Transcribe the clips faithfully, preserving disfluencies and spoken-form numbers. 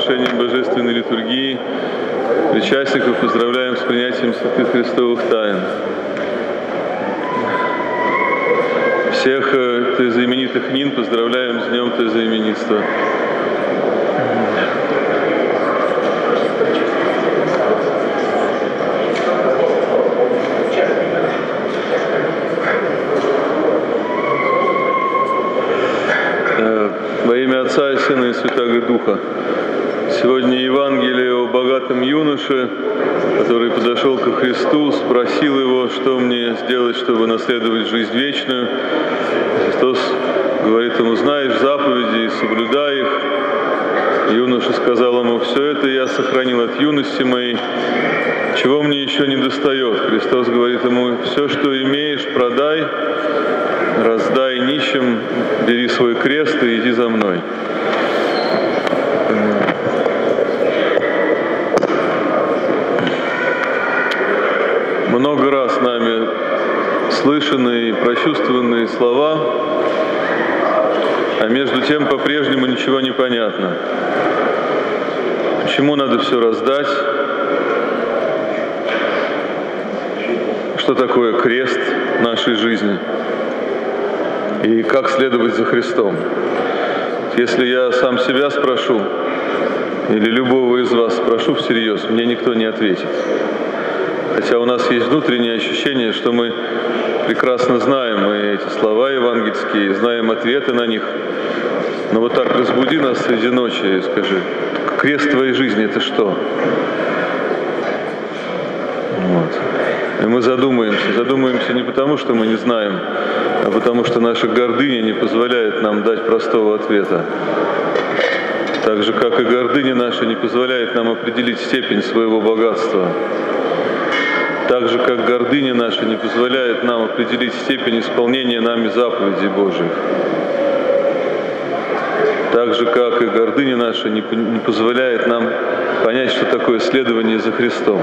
совершением Божественной литургии. Причастников поздравляем с принятием святых Христовых тайн. Всех тезаименитых нин поздравляем с Днем тезаименитства. Во имя Отца и Сына и Святаго Духа. Сегодня Евангелие о богатом юноше, который подошел ко Христу, спросил его, что мне сделать, чтобы наследовать жизнь вечную. Христос говорит ему: знаешь заповеди и соблюдай их. Юноша сказал ему: все это я сохранил от юности моей, чего мне еще не достает. Христос говорит ему: все, что имеешь, продай, раздай нищим, бери свой крест и иди за мной. Много раз нами слышанные и прочувствованные слова, а между тем по-прежнему ничего не понятно. Почему надо все раздать? Что такое крест нашей жизни? И как следовать за Христом? Если я сам себя спрошу, или любого из вас спрошу всерьез, мне никто не ответит. Хотя у нас есть внутреннее ощущение, что мы прекрасно знаем мы эти слова евангельские, знаем ответы на них. Но вот так разбуди нас среди ночи и скажи: крест твоей жизни — это что? Вот. И мы задумаемся. Задумаемся не потому, что мы не знаем, а потому что наша гордыня не позволяет нам дать простого ответа. Так же, как и гордыня наша не позволяет нам определить степень своего богатства. Так же, как гордыня наша не позволяет нам определить степень исполнения нами заповедей Божьих. Так же, как и гордыня наша не, не позволяет нам понять, что такое следование за Христом.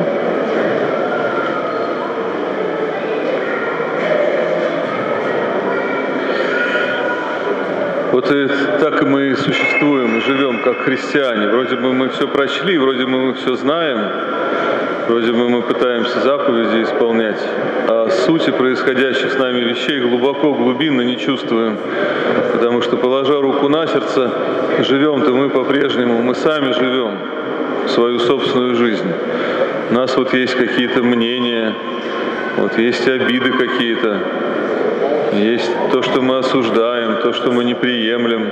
Вот и так и мы существуем и живем как христиане. Вроде бы мы все прочли, вроде бы мы все знаем, вроде бы мы пытаемся заповеди исполнять, а сути происходящих с нами вещей глубоко, глубинно не чувствуем. Потому что, положа руку на сердце, живем-то мы по-прежнему, мы сами живем свою собственную жизнь. У нас вот есть какие-то мнения, вот есть обиды какие-то, есть то, что мы осуждаем, то, что мы не приемлем,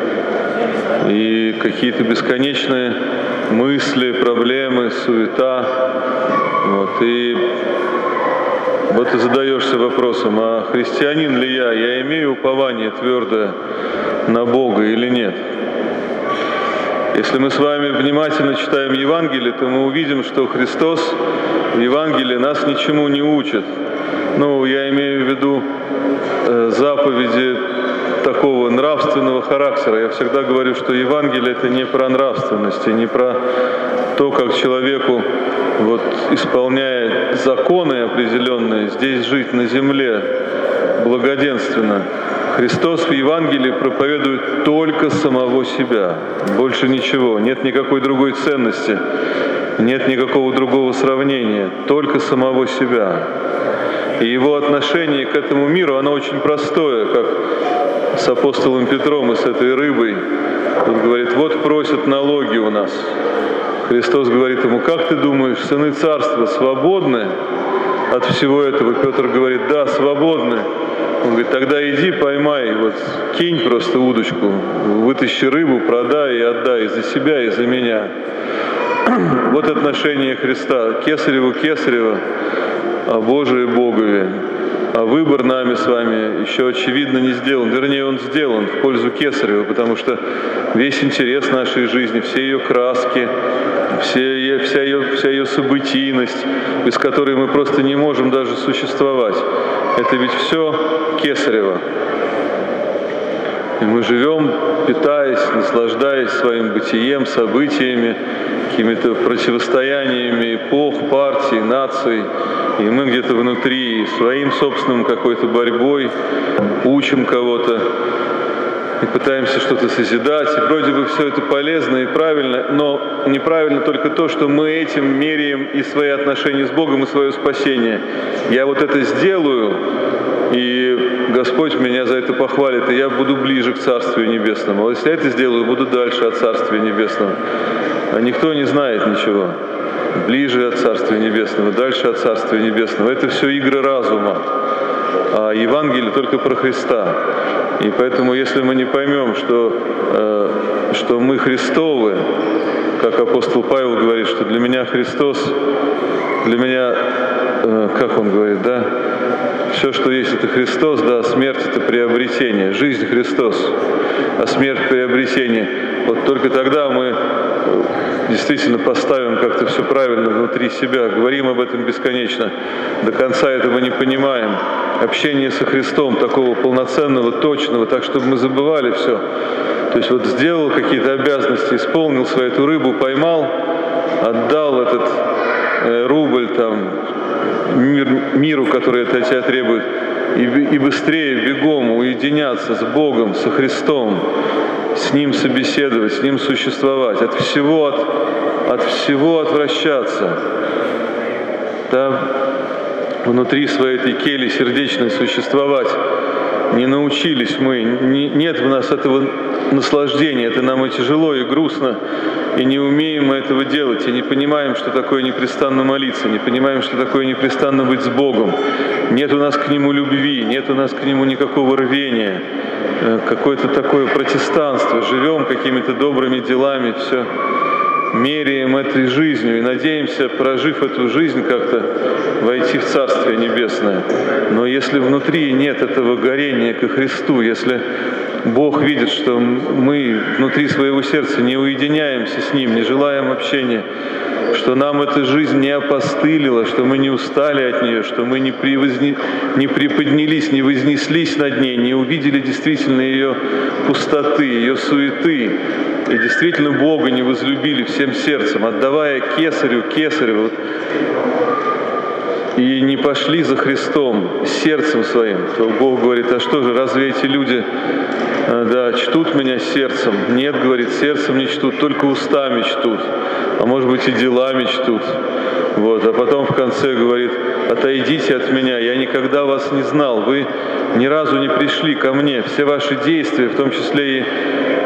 и какие-то бесконечные мысли, проблемы, суета. Вот, и вот ты задаешься вопросом: а христианин ли я? Я имею упование твердое на Бога или нет? Если мы с вами внимательно читаем Евангелие, то мы увидим, что Христос в Евангелии нас ничему не учит. Ну, я имею в виду э, заповеди такого нравственного характера. Я всегда говорю, что Евангелие — это не про нравственность, и не про то, как человеку, вот, исполняя законы определенные, здесь жить на земле благоденственно. Христос в Евангелии проповедует только самого себя, больше ничего. Нет никакой другой ценности, нет никакого другого сравнения, только самого себя. И его отношение к этому миру, оно очень простое, как с апостолом Петром и с этой рыбой. Он говорит: вот просят налоги у нас. Христос говорит ему: как ты думаешь, сыны царства свободны от всего этого? Петр говорит: да, свободны. Он говорит: тогда иди, поймай, вот кинь просто удочку, вытащи рыбу, продай и отдай за себя и за меня. Вот отношение Христа: кесареву кесарево, а Божие Богове. А выбор нами с вами еще, очевидно, не сделан. Вернее, он сделан в пользу кесарева, потому что весь интерес нашей жизни, все ее краски, все ее, вся, ее, вся ее событийность, без которой мы просто не можем даже существовать, это ведь все кесарево. И мы живем, питаясь, наслаждаясь своим бытием, событиями, какими-то противостояниями эпох, партий, наций. И мы где-то внутри своим собственным какой-то борьбой учим кого-то. и пытаемся что-то созидать. И вроде бы все это полезно и правильно, но неправильно только то, что мы этим меряем и свои отношения с Богом, и свое спасение. Я вот это сделаю, и Господь меня за это похвалит, и я буду ближе к Царствию Небесному. А если я это сделаю, буду дальше от Царствия Небесного. А никто не знает ничего. Ближе от Царствия Небесного, дальше от Царствия Небесного. Это все игры разума. А Евангелие только про Христа. И поэтому, если мы не поймем, что, э, что мы Христовы, как апостол Павел говорит, что для меня Христос, для меня, э, как он говорит, да, все, что есть, это Христос, да, смерть — это приобретение, жизнь — Христос, а смерть — приобретение. Вот только тогда мы действительно поставим как-то все правильно внутри себя, говорим об этом бесконечно, до конца этого не понимаем. Общение со Христом такого полноценного, точного, так, чтобы мы забывали все. То есть вот сделал какие-то обязанности, исполнил свою эту рыбу, поймал, отдал этот э, рубль там мир, миру, который это от тебя требует, и, и быстрее, бегом уединяться с Богом, со Христом, с Ним собеседовать, с Ним существовать, от всего, от, от всего отвращаться. Да? Внутри своей этой кельи сердечной существовать. Не научились мы, не, нет в нас этого наслаждения, это нам и тяжело, и грустно, и не умеем мы этого делать, и не понимаем, что такое непрестанно молиться, не понимаем, что такое непрестанно быть с Богом. Нет у нас к Нему любви, нет у нас к Нему никакого рвения, какое-то такое протестанство, живем какими-то добрыми делами, все. Меряем этой жизнью и надеемся, прожив эту жизнь, как-то войти в Царствие Небесное. Но если внутри нет этого горения ко Христу, если Бог видит, что мы внутри своего сердца не уединяемся с Ним, не желаем общения, что нам эта жизнь не опостылила, что мы не устали от нее, что мы не, превозне... не приподнялись, не вознеслись над ней, не увидели действительно ее пустоты, ее суеты, и действительно Бога не возлюбили всем сердцем, отдавая кесарю, кесарю, и не пошли за Христом сердцем своим, то Бог говорит: а что же, разве эти люди, да, чтут меня сердцем? Нет, говорит, сердцем не чтут, только устами чтут, а может быть и делами чтут. Вот. А потом в конце говорит: отойдите от меня, я никогда вас не знал, вы ни разу не пришли ко мне, все ваши действия, в том числе и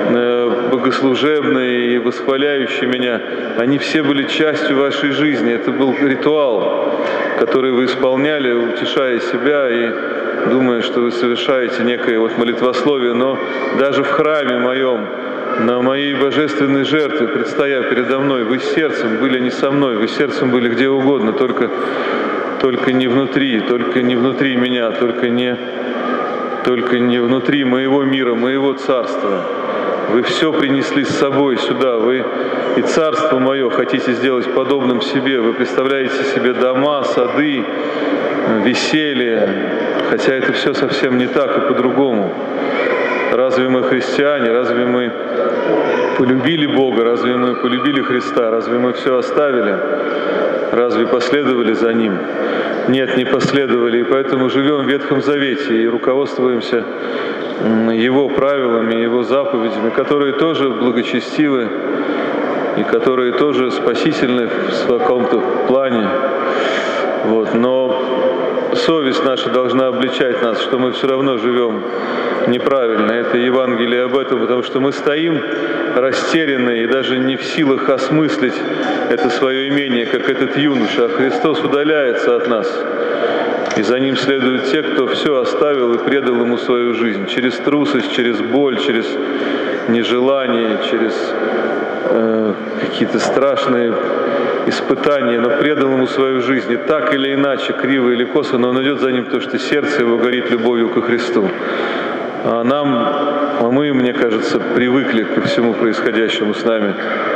богослужебные, и восхваляющие меня, они все были частью вашей жизни, это был ритуал, который вы исполняли, утешая себя и думая, что вы совершаете некое вот молитвословие, но даже в храме моем, на моей божественной жертве, предстоя передо мной, вы сердцем были не со мной, вы сердцем были где угодно, только, только не внутри, только не внутри меня, только не, только не внутри моего мира, моего царства. Вы все принесли с собой сюда, вы и царство мое хотите сделать подобным себе, вы представляете себе дома, сады, веселье, хотя это все совсем не так и по-другому. Разве мы христиане, разве мы полюбили Бога, разве мы полюбили Христа, разве мы все оставили, разве последовали за Ним? Нет, не последовали, и поэтому живем в Ветхом Завете и руководствуемся Его правилами, Его заповедями, которые тоже благочестивы и которые тоже спасительны в каком-то плане. Вот. Но совесть наша должна обличать нас, что мы все равно живем неправильно. Это Евангелие об этом, потому что мы стоим растерянные и даже не в силах осмыслить это свое имение, как этот юноша, а Христос удаляется от нас. И за Ним следуют те, кто все оставил и предал Ему свою жизнь. Через трусость, через боль, через нежелание, через э, какие-то страшные испытания, но предал Ему свою жизнь. И так или иначе, криво или косо, но Он идет за Ним, потому что сердце Его горит любовью ко Христу. А нам, а мы, мне кажется, привыкли ко всему происходящему с нами.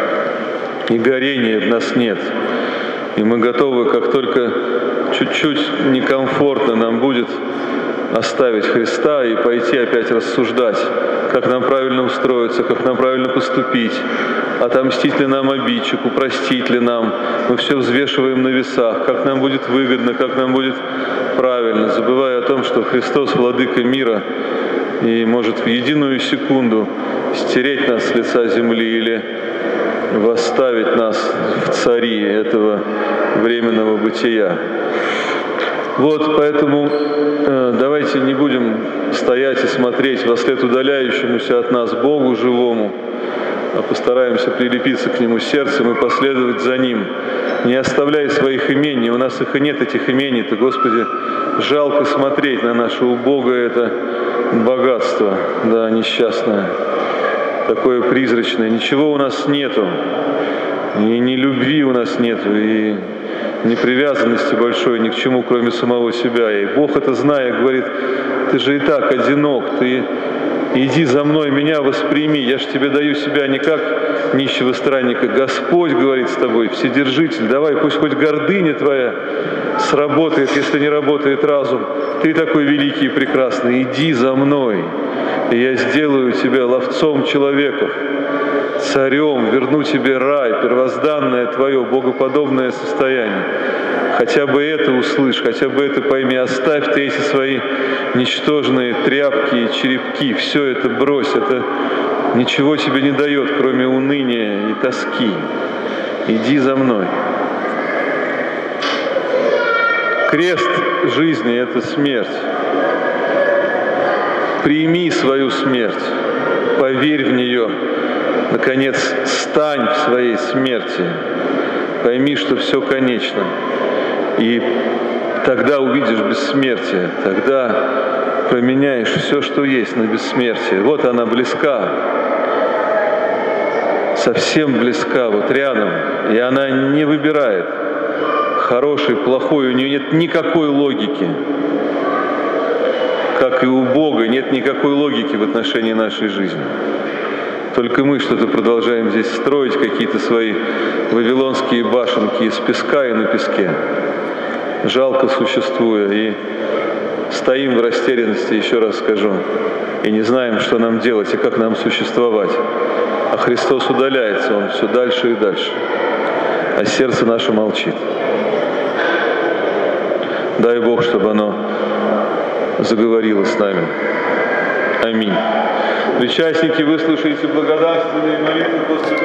И горения в нас нет. И мы готовы, как только чуть-чуть некомфортно нам будет, оставить Христа и пойти опять рассуждать, как нам правильно устроиться, как нам правильно поступить, отомстить ли нам обидчику, простить ли нам. Мы все взвешиваем на весах, как нам будет выгодно, как нам будет правильно, забывая о том, что Христос, Владыка мира, и может в единую секунду стереть нас с лица земли или восставить нас в цари этого временного бытия. Вот поэтому э, давайте не будем стоять и смотреть вослед удаляющемуся от нас Богу живому, а постараемся прилепиться к Нему сердцем и последовать за Ним, не оставляя своих имений. У нас их и нет, этих имений-то, Господи, жалко смотреть на наше убогое это богатство, да, несчастное, такое призрачное. Ничего у нас нету, и ни любви у нас нету, и ни привязанности большой ни к чему, кроме самого себя. И Бог это зная, говорит: ты же и так одинок, ты иди за мной, меня восприми, я же тебе даю себя не как нищего странника. Господь говорит с тобой, Вседержитель, давай, пусть хоть гордыня твоя сработает, если не работает разум. Ты такой великий и прекрасный, иди за мной, и я сделаю тебя ловцом человеков, царем, верну тебе рай, первозданное твое, богоподобное состояние. Хотя бы это услышь, хотя бы это пойми. Оставь ты эти свои ничтожные тряпки и черепки, все это брось, это ничего тебе не дает, кроме уныния и тоски. Иди за мной. Крест жизни — это смерть. Прими свою смерть, поверь в нее. Наконец, стань в своей смерти. Пойми, что все конечно. И тогда увидишь бессмертие, тогда променяешь все, что есть, на бессмертие. Вот она близка, совсем близка, вот рядом. И она не выбирает хороший, плохой, у нее нет никакой логики. Как и у Бога нет никакой логики в отношении нашей жизни. Только мы что-то продолжаем здесь строить, какие-то свои вавилонские башенки из песка и на песке, жалко существуя, и стоим в растерянности, еще раз скажу, и не знаем, что нам делать и как нам существовать. А Христос удаляется, Он все дальше и дальше, а сердце наше молчит. Дай Бог, чтобы оно заговорило с нами. Аминь. Причастники, выслушайте благодарственные молитвы после